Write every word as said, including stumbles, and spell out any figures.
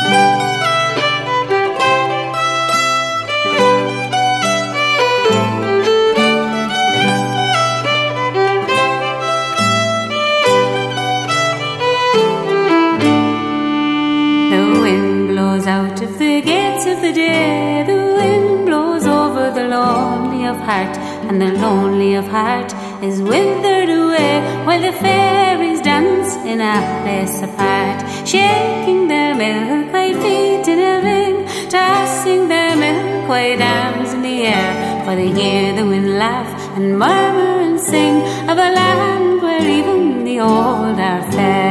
Out of the gates of the day, the wind blows over the lonely of heart, and the lonely of heart is withered away, while the fairies dance in a place apart, shaking their milk-white feet in a ring, tossing their milk-white arms in the air, for they hear the wind laugh and murmur and sing of a land where even the old are fair.